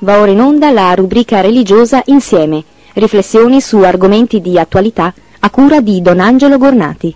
Va ora in onda la rubrica religiosa Insieme, riflessioni su argomenti di attualità a cura di Don Angelo Gornati.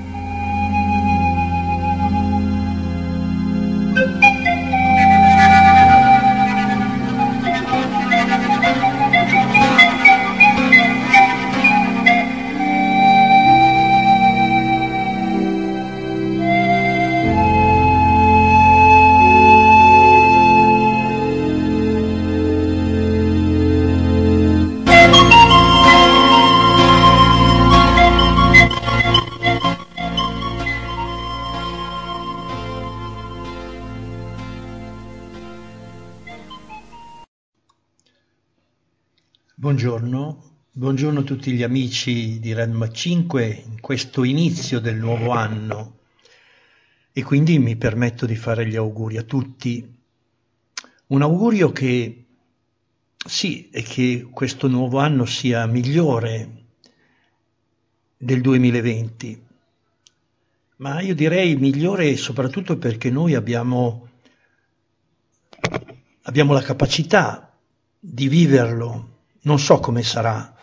Buongiorno a tutti gli amici di Redma 5 in questo inizio del nuovo anno, e quindi mi permetto di fare gli auguri a tutti. Un augurio che sì, è che questo nuovo anno sia migliore del 2020, ma io direi migliore soprattutto perché noi abbiamo la capacità di viverlo. Non so come sarà,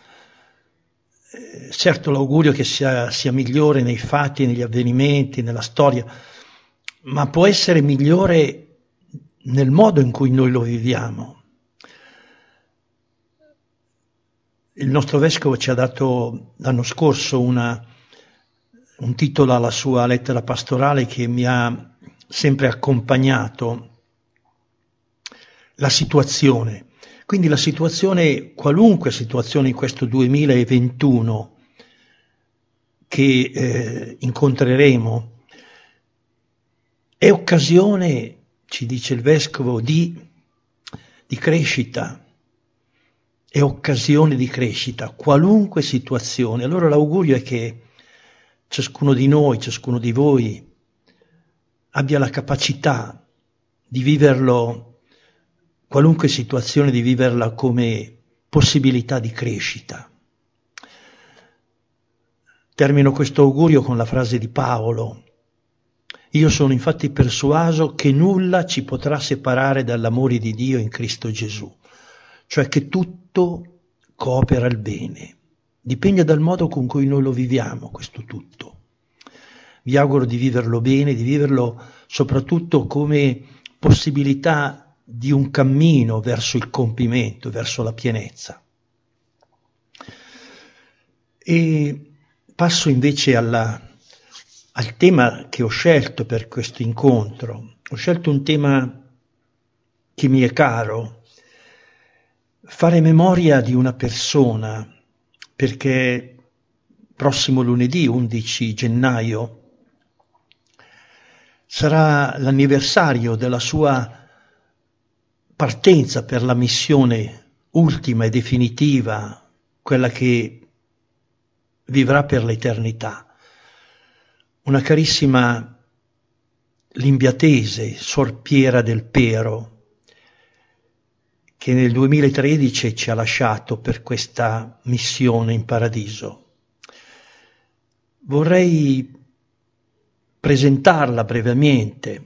certo l'augurio è che sia migliore nei fatti, negli avvenimenti, nella storia, ma può essere migliore nel modo in cui noi lo viviamo. Il nostro vescovo ci ha dato l'anno scorso un titolo alla sua lettera pastorale che mi ha sempre accompagnato: la situazione. Quindi la situazione, qualunque situazione in questo 2021 che incontreremo, è occasione, ci dice il Vescovo, di crescita, è occasione di crescita, qualunque situazione. Allora l'augurio è che ciascuno di noi, ciascuno di voi abbia la capacità di viverlo, qualunque situazione, di viverla come possibilità di crescita. Termino questo augurio con la frase di Paolo: io sono infatti persuaso che nulla ci potrà separare dall'amore di Dio in Cristo Gesù, cioè che tutto coopera al bene, dipende dal modo con cui noi lo viviamo questo tutto. Vi auguro di viverlo bene, di viverlo soprattutto come possibilità di un cammino verso il compimento, verso la pienezza. E passo invece al tema che ho scelto per questo incontro. Ho scelto un tema che mi è caro: fare memoria di una persona, perché prossimo lunedì 11 gennaio sarà l'anniversario della sua partenza per la missione ultima e definitiva, quella che vivrà per l'eternità. Una carissima limbiatese, Sor Piera del Pero, che nel 2013 ci ha lasciato per questa missione in paradiso. Vorrei presentarla brevemente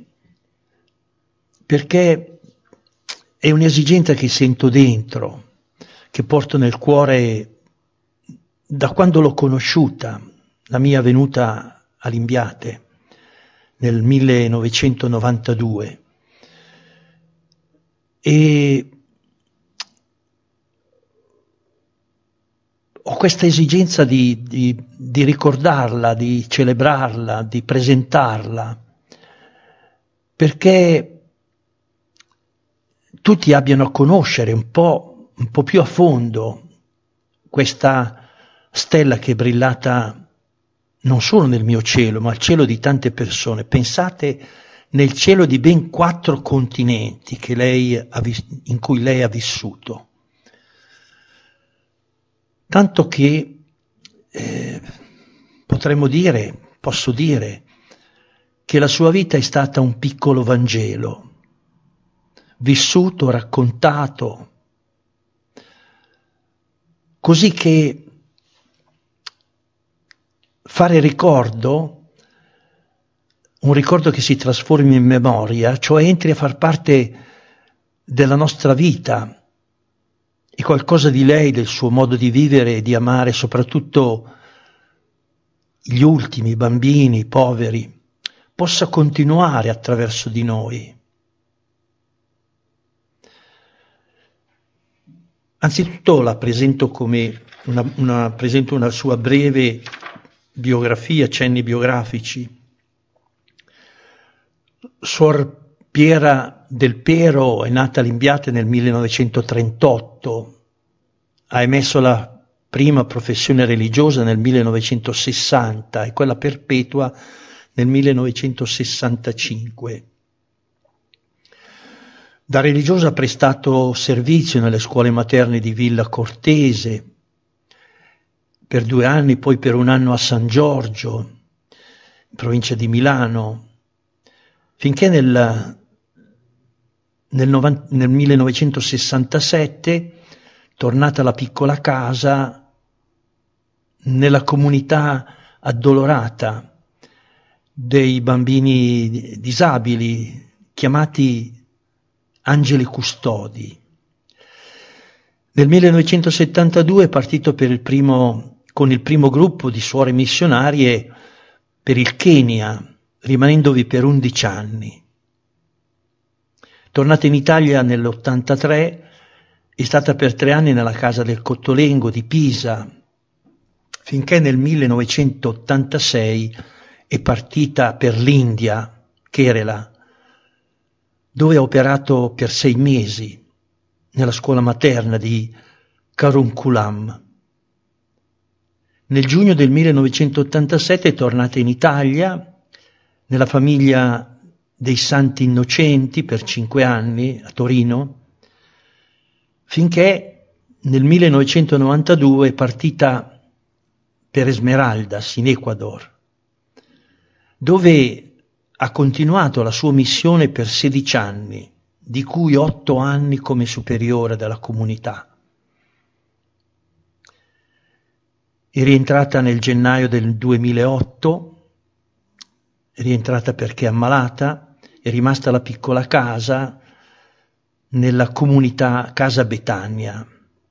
perché è un'esigenza che sento dentro, che porto nel cuore da quando l'ho conosciuta, la mia venuta a Limbiate nel 1992. E ho questa esigenza di ricordarla, di celebrarla, di presentarla, perché tutti abbiano a conoscere un po' più a fondo questa stella che è brillata non solo nel mio cielo, ma al cielo di tante persone. Pensate, nel cielo di ben 4 continenti in cui lei ha vissuto. Tanto che posso dire che la sua vita è stata un piccolo Vangelo, vissuto, raccontato, così che fare ricordo, un ricordo che si trasformi in memoria, cioè entri a far parte della nostra vita, e qualcosa di lei, del suo modo di vivere e di amare, soprattutto gli ultimi, i bambini, i poveri, possa continuare attraverso di noi. Anzitutto la presento come presento una sua breve biografia, cenni biografici. Suor Piera del Pero è nata a Limbiate nel 1938, ha emesso la prima professione religiosa nel 1960 e quella perpetua nel 1965. Da religiosa ha prestato servizio nelle scuole materne di Villa Cortese, per 2 anni, poi per 1 anno a San Giorgio, in provincia di Milano, finché nel 1967, tornata alla piccola casa, nella comunità addolorata dei bambini disabili, chiamati Angeli Custodi. Nel 1972 è partito con il primo gruppo di suore missionarie per il Kenya, rimanendovi per 11 anni. Tornata in Italia nell'83, è stata per 3 anni nella casa del Cottolengo di Pisa, finché nel 1986 è partita per l'India, Kerala, dove ha operato per 6 mesi nella scuola materna di Karunkulam. Nel giugno del 1987 è tornata in Italia, nella famiglia dei Santi Innocenti per 5 anni a Torino, finché nel 1992 è partita per Esmeraldas in Ecuador, dove ha continuato la sua missione per 16 anni, di cui 8 anni come superiore della comunità. È rientrata nel gennaio del 2008, è rientrata perché è ammalata, è rimasta alla piccola casa nella comunità Casa Betania.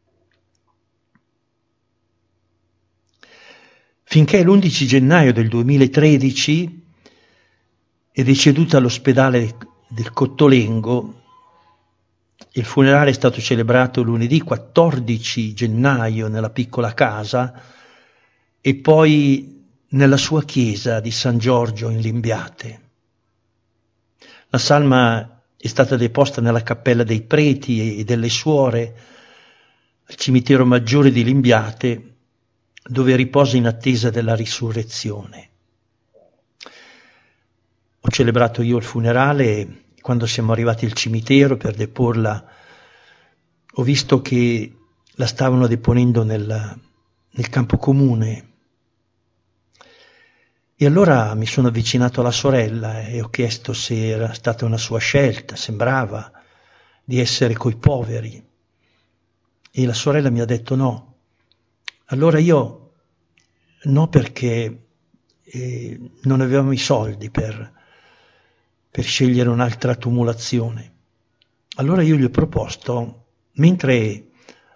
Finché l'11 gennaio del 2013 è deceduta all'ospedale del Cottolengo. Il funerale è stato celebrato lunedì 14 gennaio nella piccola casa e poi nella sua chiesa di San Giorgio in Limbiate. La salma è stata deposta nella cappella dei preti e delle suore al cimitero maggiore di Limbiate, dove riposa in attesa della risurrezione. Ho celebrato io il funerale e quando siamo arrivati al cimitero per deporla ho visto che la stavano deponendo nel campo comune. E allora mi sono avvicinato alla sorella e ho chiesto se era stata una sua scelta, sembrava di essere coi poveri. E la sorella mi ha detto no. Allora io no, perché non avevamo i soldi per scegliere un'altra tumulazione. Allora io gli ho proposto, mentre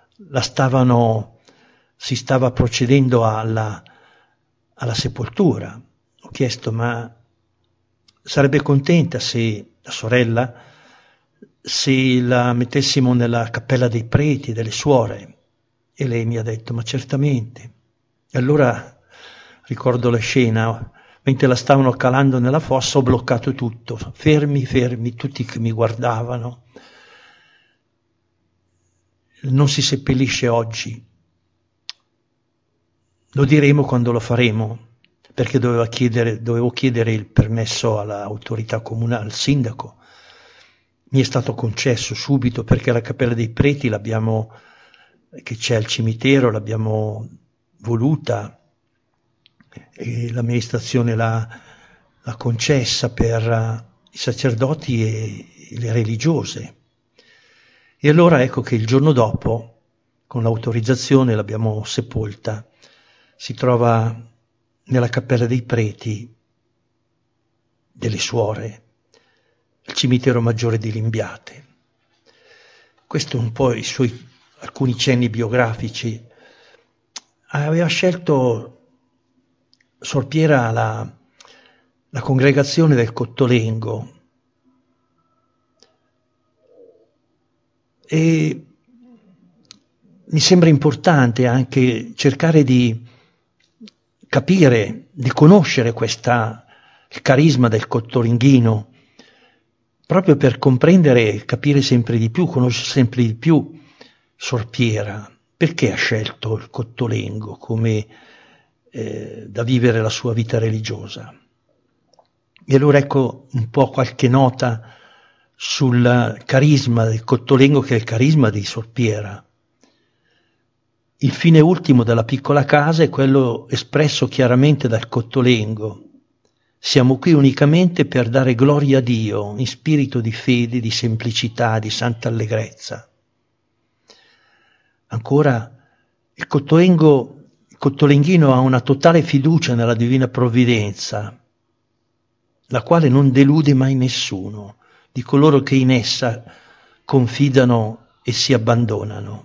si stava procedendo alla sepoltura, ho chiesto ma sarebbe contenta se la sorella, se la mettessimo nella cappella dei preti, delle suore? E lei mi ha detto ma certamente. E allora ricordo la scena, mentre la stavano calando nella fossa ho bloccato tutto, fermi, tutti che mi guardavano. Non si seppellisce oggi, lo diremo quando lo faremo, perché dovevo chiedere il permesso all'autorità comunale, al sindaco. Mi è stato concesso subito perché la cappella dei preti che c'è al cimitero, l'abbiamo voluta e l'amministrazione l'ha concessa per i sacerdoti e le religiose. E allora ecco che il giorno dopo, con l'autorizzazione, l'abbiamo sepolta. Si trova nella cappella dei preti, delle suore, al cimitero maggiore di Limbiate. Questo è un po' i suoi alcuni cenni biografici, aveva scelto Sor Piera la congregazione del Cottolengo, e mi sembra importante anche cercare di capire, di conoscere il carisma del Cottolenghino, proprio per comprendere e capire sempre di più, conoscere sempre di più Sor Piera. Perché ha scelto il Cottolengo come da vivere la sua vita religiosa? E allora ecco un po' qualche nota sul carisma del Cottolengo, che è il carisma di Sor Piera. Il fine ultimo della piccola casa è quello espresso chiaramente dal Cottolengo. Siamo qui unicamente per dare gloria a Dio in spirito di fede, di semplicità, di santa allegrezza. Ancora, il Cottolenghino ha una totale fiducia nella divina provvidenza, la quale non delude mai nessuno di coloro che in essa confidano e si abbandonano.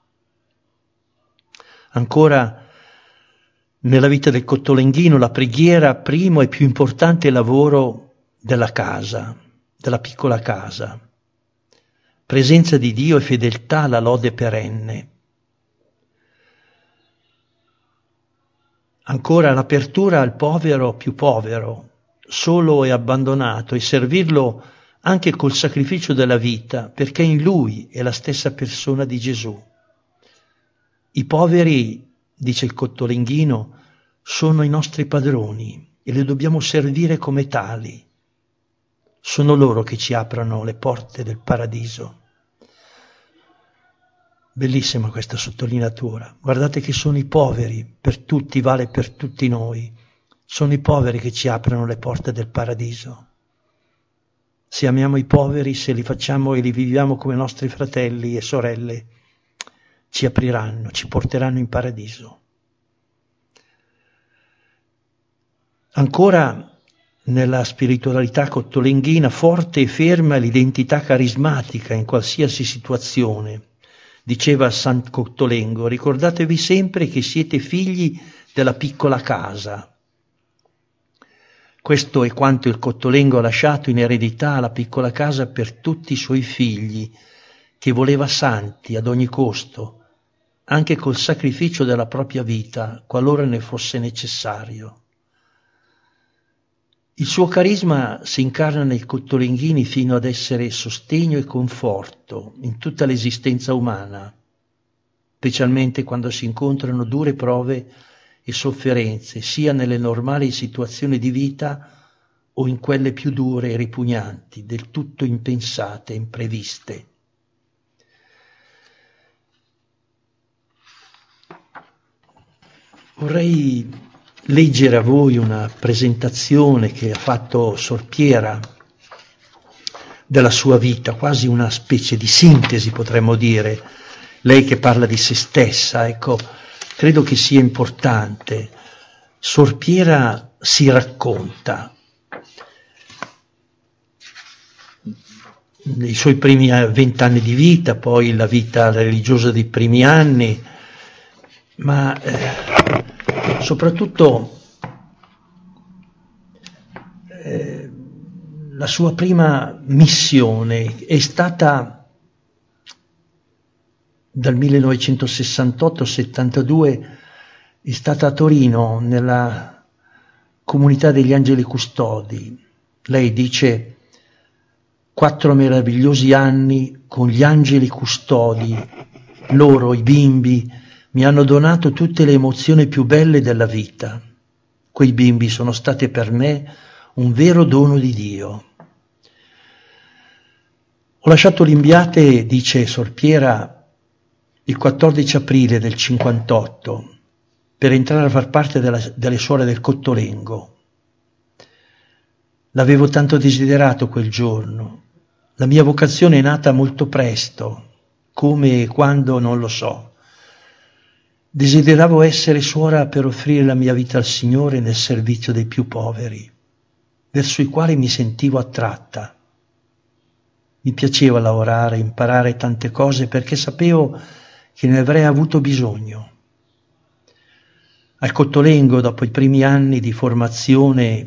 Ancora, nella vita del Cottolenghino la preghiera primo e più importante lavoro della casa, della piccola casa. Presenza di Dio e fedeltà alla lode perenne. Ancora l'apertura al povero più povero, solo e abbandonato, e servirlo anche col sacrificio della vita, perché in lui è la stessa persona di Gesù. I poveri, dice il Cottolenghino, sono i nostri padroni e li dobbiamo servire come tali. Sono loro che ci aprono le porte del paradiso. Bellissima questa sottolineatura. Guardate che sono i poveri, per tutti, vale per tutti noi. Sono i poveri che ci aprono le porte del paradiso. Se amiamo i poveri, se li facciamo e li viviamo come nostri fratelli e sorelle, ci apriranno, ci porteranno in paradiso. Ancora nella spiritualità cottolenghina forte e ferma l'identità carismatica in qualsiasi situazione. Diceva San Cottolengo: ricordatevi sempre che siete figli della piccola casa. Questo è quanto il Cottolengo ha lasciato in eredità alla piccola casa per tutti i suoi figli, che voleva santi ad ogni costo, anche col sacrificio della propria vita, qualora ne fosse necessario. Il suo carisma si incarna nei Cottolenghini fino ad essere sostegno e conforto in tutta l'esistenza umana, specialmente quando si incontrano dure prove e sofferenze, sia nelle normali situazioni di vita o in quelle più dure e ripugnanti, del tutto impensate, impreviste. Vorrei leggere a voi una presentazione che ha fatto Sor Piera della sua vita, quasi una specie di sintesi, potremmo dire. Lei che parla di se stessa, ecco, credo che sia importante. Sor Piera si racconta. Nei suoi primi 20 anni di vita, poi la vita religiosa dei primi anni, ma soprattutto la sua prima missione è stata dal 1968-72, è stata a Torino nella comunità degli Angeli Custodi. Lei dice: 4 meravigliosi anni con gli Angeli Custodi, loro, i bimbi, mi hanno donato tutte le emozioni più belle della vita. Quei bimbi sono stati per me un vero dono di Dio. Ho lasciato Limbiate, dice Sor Piera, il 14 aprile del 58 per entrare a far parte delle suore del Cottolengo. L'avevo tanto desiderato quel giorno. La mia vocazione è nata molto presto, come e quando non lo so. Desideravo essere suora per offrire la mia vita al Signore nel servizio dei più poveri, verso i quali mi sentivo attratta. Mi piaceva lavorare, imparare tante cose, perché sapevo che ne avrei avuto bisogno. Al Cottolengo, dopo i primi anni di formazione,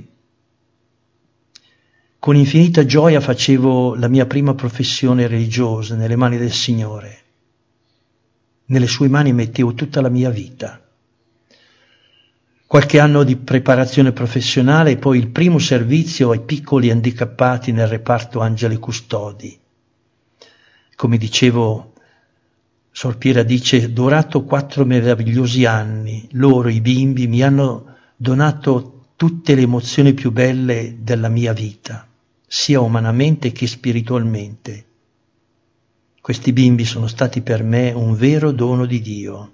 con infinita gioia facevo la mia prima professione religiosa nelle mani del Signore. Nelle sue mani mettevo tutta la mia vita. Qualche anno di preparazione professionale e poi il primo servizio ai piccoli handicappati nel reparto Angeli Custodi. Come dicevo, Sor Piera dice, durato 4 meravigliosi anni, loro, i bimbi, mi hanno donato tutte le emozioni più belle della mia vita, sia umanamente che spiritualmente. Questi bimbi sono stati per me un vero dono di Dio.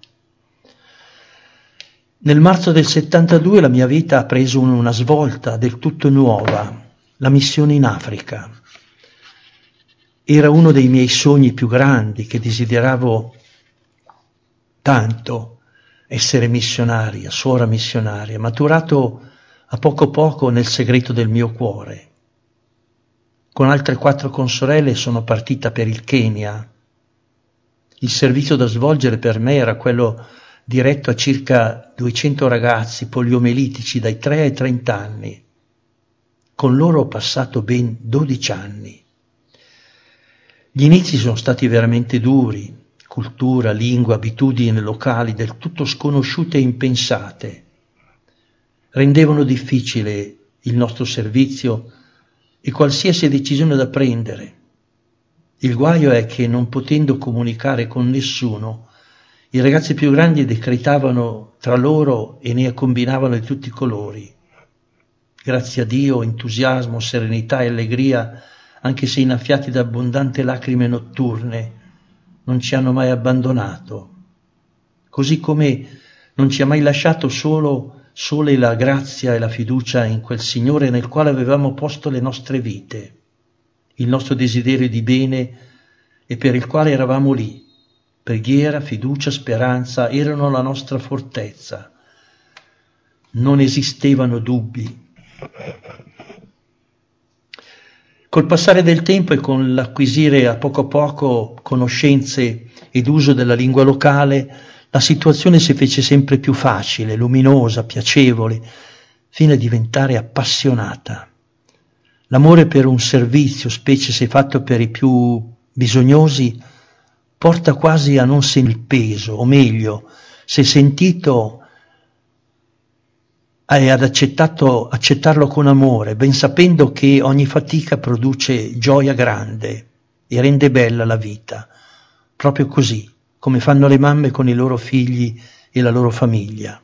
Nel marzo del 72 la mia vita ha preso una svolta del tutto nuova, la missione in Africa. Era uno dei miei sogni più grandi, che desideravo tanto, essere missionaria, suora missionaria, maturato a poco nel segreto del mio cuore. Con altre 4 consorelle sono partita per il Kenya. Il servizio da svolgere per me era quello diretto a circa 200 ragazzi poliomelitici dai 3 ai 30 anni. Con loro ho passato ben 12 anni. Gli inizi sono stati veramente duri, cultura, lingua, abitudini locali del tutto sconosciute e impensate. Rendevano difficile il nostro servizio e qualsiasi decisione da prendere. Il guaio è che, non potendo comunicare con nessuno, i ragazzi più grandi decretavano tra loro e ne combinavano di tutti i colori. Grazie a Dio, entusiasmo, serenità e allegria, anche se innaffiati da abbondanti lacrime notturne, non ci hanno mai abbandonato. Così come non ci ha mai lasciato sole la grazia e la fiducia in quel Signore nel quale avevamo posto le nostre vite, il nostro desiderio di bene e per il quale eravamo lì. Preghiera, fiducia, speranza erano la nostra fortezza. Non esistevano dubbi. Col passare del tempo e con l'acquisire a poco conoscenze ed uso della lingua locale, la situazione si fece sempre più facile, luminosa, piacevole, fino a diventare appassionata. L'amore per un servizio, specie se fatto per i più bisognosi, porta quasi a non sentire il peso, o meglio, se sentito e ad accettarlo con amore, ben sapendo che ogni fatica produce gioia grande e rende bella la vita, proprio così, come fanno le mamme con i loro figli e la loro famiglia.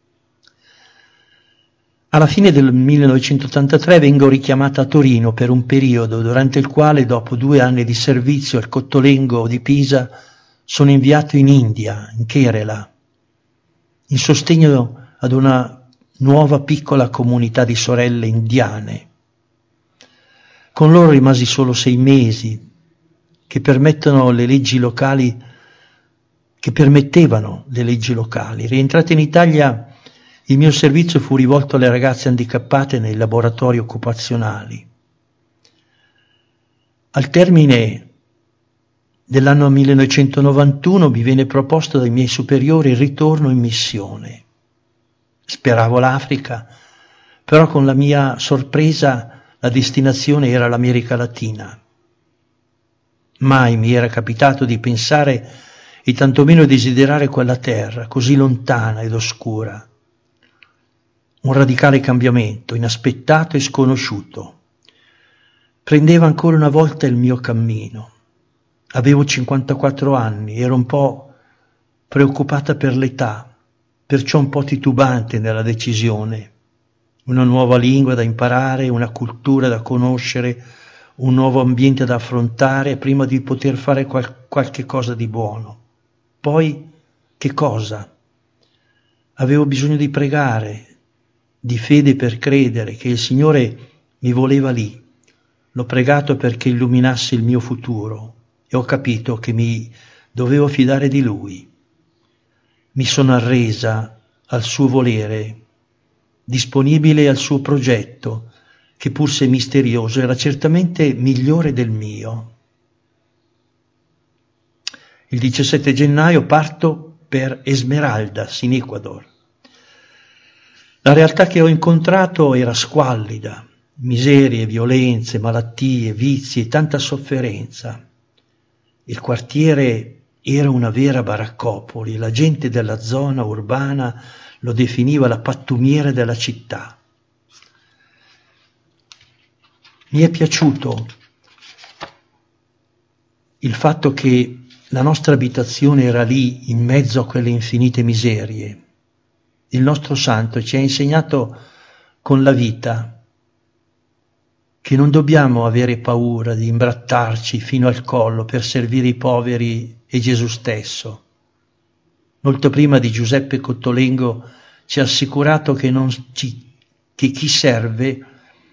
Alla fine del 1983 vengo richiamata a Torino per un periodo durante il quale, dopo 2 anni di servizio al Cottolengo di Pisa, sono inviato in India, in Kerala, in sostegno ad una nuova piccola comunità di sorelle indiane. Con loro rimasi solo 6 mesi, che permettevano le leggi locali. Rientrato in Italia, il mio servizio fu rivolto alle ragazze handicappate nei laboratori occupazionali. Al termine dell'anno 1991 mi venne proposto dai miei superiori il ritorno in missione. Speravo l'Africa, però con la mia sorpresa la destinazione era l'America Latina. Mai mi era capitato di pensare e tantomeno desiderare quella terra così lontana ed oscura. Un radicale cambiamento, inaspettato e sconosciuto. Prendeva ancora una volta il mio cammino. Avevo 54 anni, ero un po' preoccupata per l'età, perciò un po' titubante nella decisione. Una nuova lingua da imparare, una cultura da conoscere, un nuovo ambiente da affrontare prima di poter fare qualche cosa di buono. Poi, che cosa? Avevo bisogno di pregare, di fede per credere che il Signore mi voleva lì. L'ho pregato perché illuminasse il mio futuro e ho capito che mi dovevo fidare di Lui. Mi sono arresa al suo volere, disponibile al suo progetto, che pur se misterioso era certamente migliore del mio. Il 17 gennaio parto per Esmeraldas, in Ecuador. La realtà che ho incontrato era squallida, miserie, violenze, malattie, vizi e tanta sofferenza. Il quartiere era una vera baraccopoli, la gente della zona urbana lo definiva la pattumiera della città. Mi è piaciuto il fatto che la nostra abitazione era lì, in mezzo a quelle infinite miserie. Il nostro santo ci ha insegnato con la vita che non dobbiamo avere paura di imbrattarci fino al collo per servire i poveri e Gesù stesso. Molto prima di Giuseppe Cottolengo ci ha assicurato che chi serve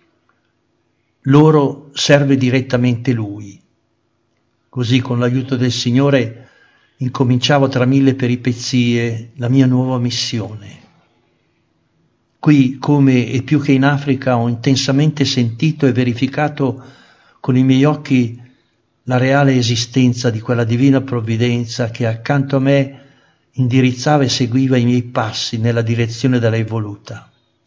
loro serve direttamente Lui. Così con l'aiuto del Signore incominciavo tra mille peripezie la mia nuova missione. Qui, come e più che in Africa, ho intensamente sentito e verificato con i miei occhi la reale esistenza di quella divina provvidenza che accanto a me indirizzava e seguiva i miei passi nella direzione da lei voluta.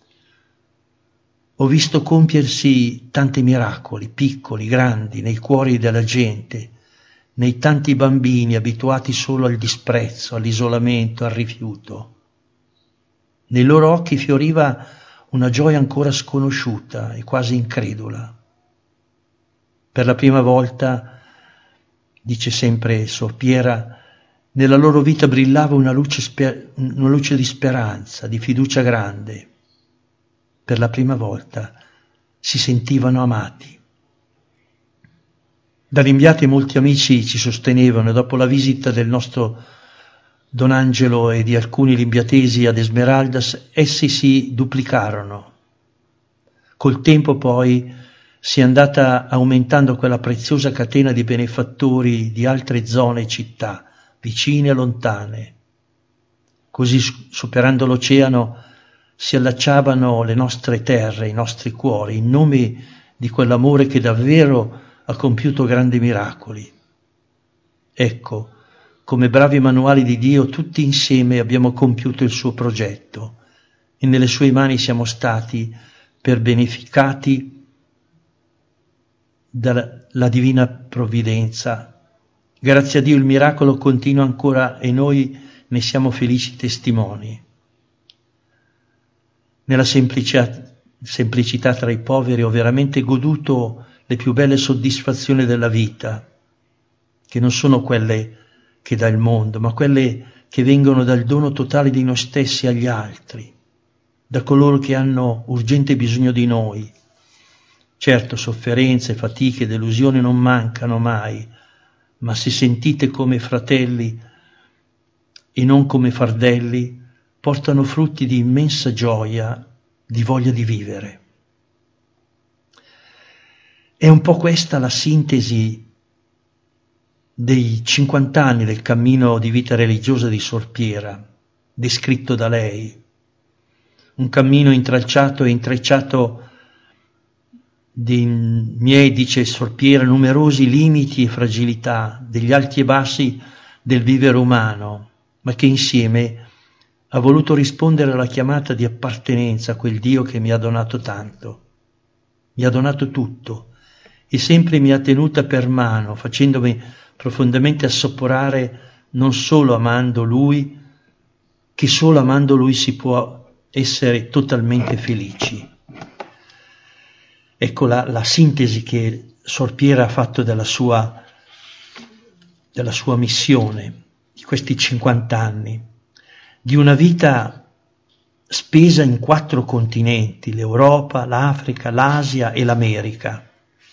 Ho visto compiersi tanti miracoli, piccoli, grandi, nei cuori della gente, nei tanti bambini abituati solo al disprezzo, all'isolamento, al rifiuto. Nei loro occhi fioriva una gioia ancora sconosciuta e quasi incredula. Per la prima volta, dice sempre Sor Piera, nella loro vita brillava una luce di speranza, di fiducia grande. Per la prima volta si sentivano amati. Da Limbiate molti amici ci sostenevano e dopo la visita del nostro Don Angelo e di alcuni limbiatesi ad Esmeraldas, essi si duplicarono. Col tempo poi si è andata aumentando quella preziosa catena di benefattori di altre zone e città, vicine e lontane. Così, superando l'oceano, si allacciavano le nostre terre, i nostri cuori, in nome di quell'amore che davvero ha compiuto grandi miracoli. Ecco, come bravi manuali di Dio, tutti insieme abbiamo compiuto il suo progetto e nelle sue mani siamo stati per beneficati dalla divina provvidenza. Grazie a Dio il miracolo continua ancora e noi ne siamo felici testimoni. Nella semplicità tra i poveri ho veramente goduto le più belle soddisfazioni della vita, che non sono quelle che dà il mondo, ma quelle che vengono dal dono totale di noi stessi agli altri, da coloro che hanno urgente bisogno di noi. Certo, sofferenze, fatiche, delusioni non mancano mai, ma se sentite come fratelli e non come fardelli, portano frutti di immensa gioia, di voglia di vivere. È un po' questa la sintesi dei 50 anni del cammino di vita religiosa di Sor Piera, descritto da lei. Un cammino intralciato e intrecciato di miei, dice Sor Piera, numerosi limiti e fragilità, degli alti e bassi del vivere umano, ma che insieme ha voluto rispondere alla chiamata di appartenenza a quel Dio che mi ha donato tanto. Mi ha donato tutto e sempre mi ha tenuta per mano, facendomi profondamente assaporare non solo amando Lui, che solo amando Lui si può essere totalmente felici. Ecco la sintesi che Sor Piera ha fatto della sua missione, di questi 50 anni, di una vita spesa in 4 continenti, l'Europa, l'Africa, l'Asia e l'America.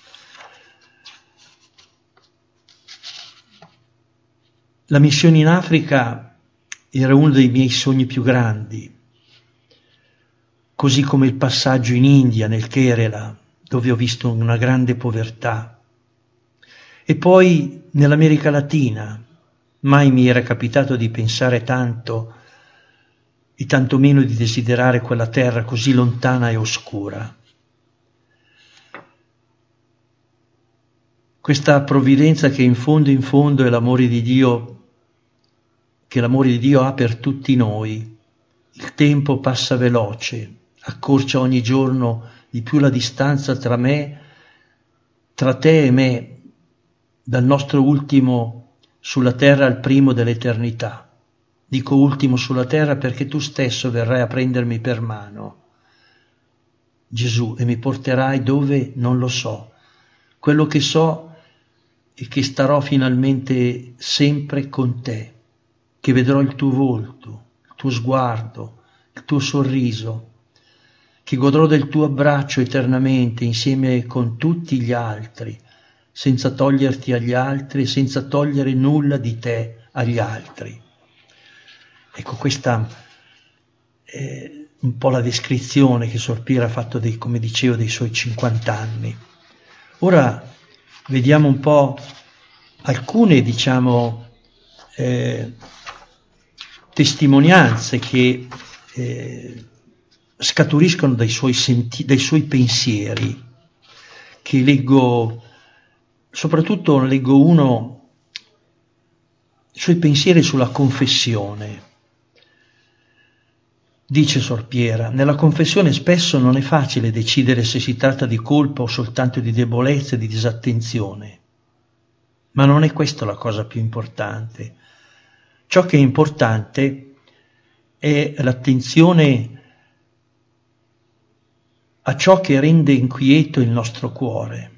La missione in Africa era uno dei miei sogni più grandi, così come il passaggio in India, nel Kerala, dove ho visto una grande povertà. E poi nell'America Latina, mai mi era capitato di pensare tanto e tantomeno di desiderare quella terra così lontana e oscura. Questa provvidenza che in fondo è l'amore di Dio che l'amore di Dio ha per tutti noi. Il tempo passa veloce, accorcia ogni giorno di più la distanza tra te e me, dal nostro ultimo sulla terra al primo dell'eternità. Dico ultimo sulla terra perché tu stesso verrai a prendermi per mano, Gesù, e mi porterai dove non lo so. Quello che so è che starò finalmente sempre con te, che vedrò il tuo volto, il tuo sguardo, il tuo sorriso, che godrò del tuo abbraccio eternamente insieme con tutti gli altri, senza toglierti agli altri, senza togliere nulla di te agli altri. Ecco, questa è un po' la descrizione che Sor Piera ha fatto, come dicevo, dei suoi 50 anni. Ora vediamo un po' alcune, testimonianze che scaturiscono dai suoi pensieri, che leggo, soprattutto leggo uno, i suoi pensieri sulla confessione. Dice Sor Piera, nella confessione spesso non è facile decidere se si tratta di colpa o soltanto di debolezza e di disattenzione. Ma non è questa la cosa più importante. Ciò che è importante è l'attenzione a ciò che rende inquieto il nostro cuore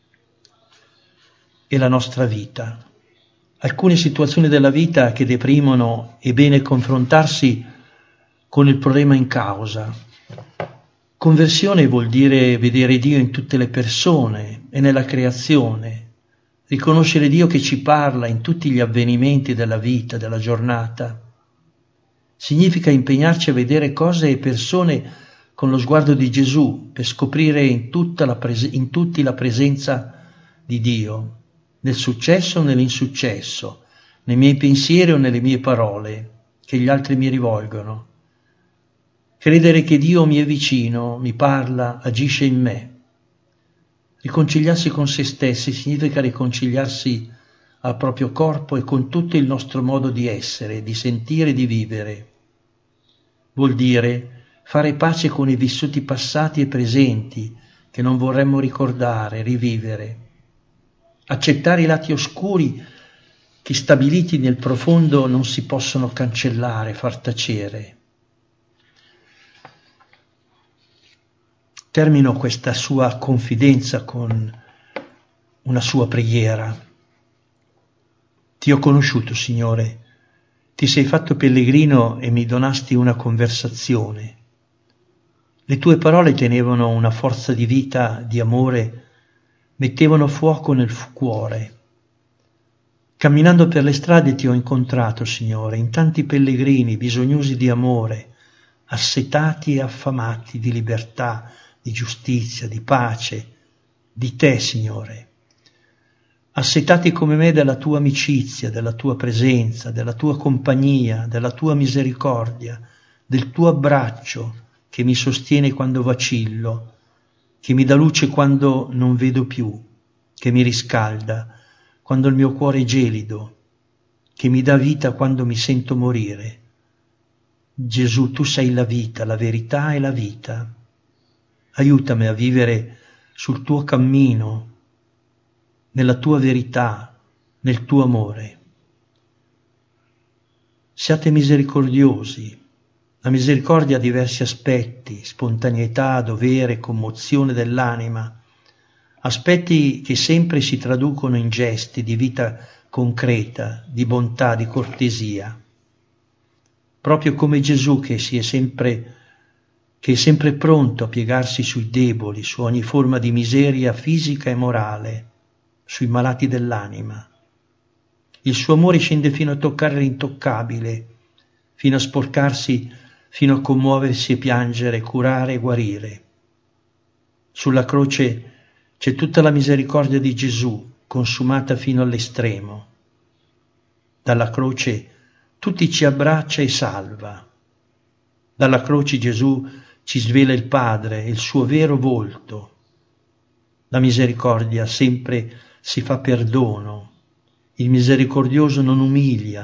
e la nostra vita. Alcune situazioni della vita che deprimono è bene confrontarsi con il problema in causa. Conversione vuol dire vedere Dio in tutte le persone e nella creazione, riconoscere Dio che ci parla in tutti gli avvenimenti della vita, della giornata. Significa impegnarci a vedere cose e persone con lo sguardo di Gesù, per scoprire in tutti la presenza di Dio, nel successo o nell'insuccesso, nei miei pensieri o nelle mie parole che gli altri mi rivolgono. Credere che Dio mi è vicino, mi parla, agisce in me. Riconciliarsi con se stessi significa riconciliarsi al proprio corpo e con tutto il nostro modo di essere, di sentire e di vivere. Vuol dire fare pace con i vissuti passati e presenti che non vorremmo ricordare, rivivere. Accettare i lati oscuri che stabiliti nel profondo non si possono cancellare, far tacere. Termino questa sua confidenza con una sua preghiera. Ti ho conosciuto, Signore, ti sei fatto pellegrino e mi donasti una conversazione. Le tue parole tenevano una forza di vita, di amore, mettevano fuoco nel cuore. Camminando per le strade ti ho incontrato, Signore, in tanti pellegrini bisognosi di amore, assetati e affamati di libertà, di giustizia, di pace, di te, Signore. Assetati come me della tua amicizia, della tua presenza, della tua compagnia, della tua misericordia, del tuo abbraccio che mi sostiene quando vacillo, che mi dà luce quando non vedo più, che mi riscalda quando il mio cuore è gelido, che mi dà vita quando mi sento morire. Gesù, tu sei la vita, la verità e la vita. Aiutami a vivere sul tuo cammino, nella tua verità, nel tuo amore. Siate misericordiosi. La misericordia ha diversi aspetti: spontaneità, dovere, commozione dell'anima, aspetti che sempre si traducono in gesti di vita concreta, di bontà, di cortesia. Proprio come Gesù che è sempre pronto a piegarsi sui deboli, su ogni forma di miseria fisica e morale, sui malati dell'anima. Il suo amore scende fino a toccare l'intoccabile, fino a sporcarsi, fino a commuoversi e piangere, curare e guarire. Sulla croce c'è tutta la misericordia di Gesù, consumata fino all'estremo. Dalla croce tutti ci abbraccia e salva. Dalla croce Gesù ci svela il Padre, il suo vero volto. La misericordia sempre si fa perdono. Il misericordioso non umilia,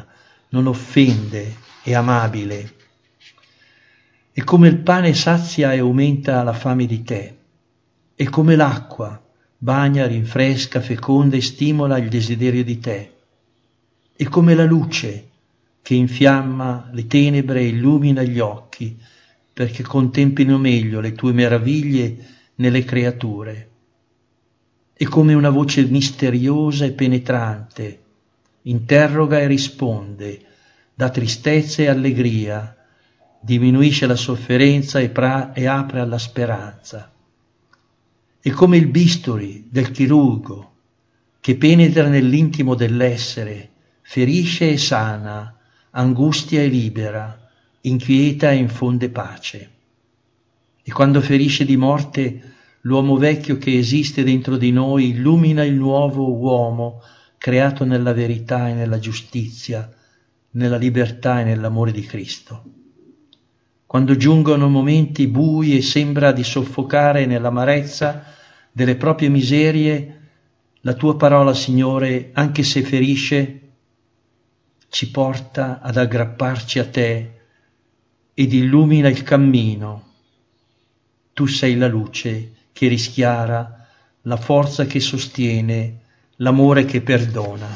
non offende, è amabile. E come il pane sazia e aumenta la fame di te, e come l'acqua bagna, rinfresca, feconda e stimola il desiderio di te, e come la luce che infiamma le tenebre e illumina gli occhi, perché contemplino meglio le tue meraviglie nelle creature, e come una voce misteriosa e penetrante interroga e risponde, dà tristezza e allegria, diminuisce la sofferenza e apre alla speranza. E come il bisturi del chirurgo che penetra nell'intimo dell'essere, ferisce e sana, angustia e libera, inquieta e infonde pace. E quando ferisce di morte l'uomo vecchio che esiste dentro di noi, illumina il nuovo uomo creato nella verità e nella giustizia, nella libertà e nell'amore di Cristo. Quando giungono momenti bui e sembra di soffocare nell'amarezza delle proprie miserie, la tua parola, Signore, anche se ferisce, ci porta ad aggrapparci a te ed illumina il cammino. Tu sei la luce che rischiara, la forza che sostiene, l'amore che perdona.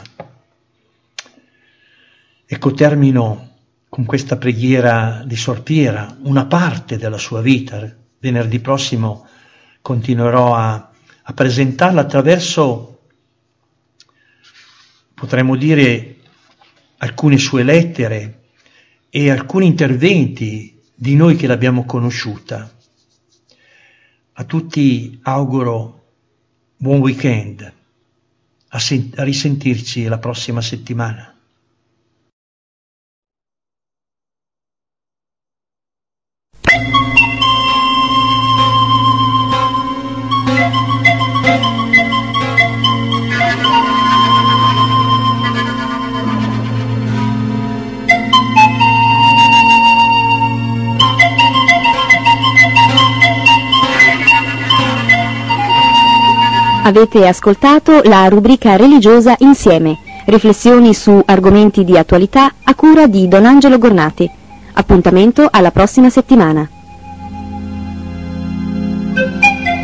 Ecco, termino con questa preghiera di Sor Piera, una parte della sua vita. Venerdì prossimo continuerò a presentarla attraverso, potremmo dire, alcune sue lettere e alcuni interventi di noi che l'abbiamo conosciuta. A tutti auguro buon weekend, a risentirci la prossima settimana. Avete ascoltato la rubrica religiosa Insieme, riflessioni su argomenti di attualità a cura di Don Angelo Gornati. Appuntamento alla prossima settimana.